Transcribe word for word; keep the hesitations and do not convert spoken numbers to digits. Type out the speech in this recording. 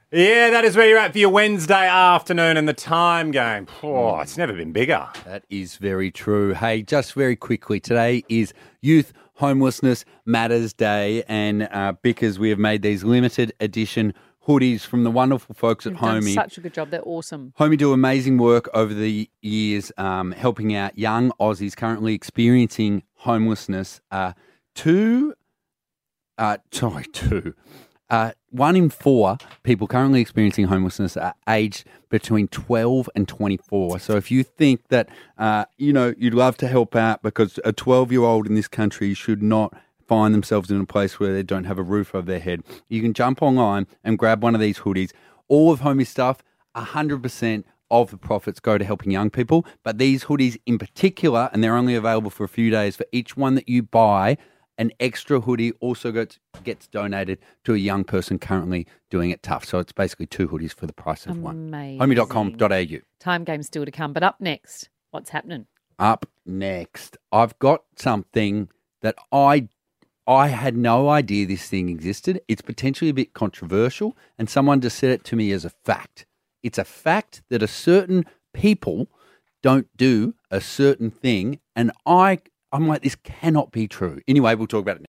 Yeah, that is where you're at for your Wednesday afternoon and the time game. Oh, it's never been bigger. That is very true. Hey, just very quickly, today is Youth Homelessness Matters Day, and uh, because we have made these limited edition hoodies from the wonderful folks at You've done Homey. such a good job. They're awesome. Homey do amazing work over the years, um, helping out young Aussies currently experiencing homelessness. Uh, two, uh, sorry, two. Uh, one in four people currently experiencing homelessness are aged between twelve and twenty-four. So if you think that, uh, you know, you'd love to help out because a twelve-year-old in this country should not find themselves in a place where they don't have a roof over their head, you can jump online and grab one of these hoodies. All of Homey stuff, one hundred percent of the profits go to helping young people. But these hoodies in particular, and they're only available for a few days, for each one that you buy, an extra hoodie also gets, gets donated to a young person currently doing it tough. So it's basically two hoodies for the price of one. Amazing. homey dot com dot a u. Time game still to come. But up next, what's happening? Up next, I've got something that I I had no idea this thing existed. It's potentially a bit controversial, and someone just said it to me as a fact. It's a fact that a certain people don't do a certain thing, and I, I'm like, this cannot be true. Anyway, we'll talk about it next.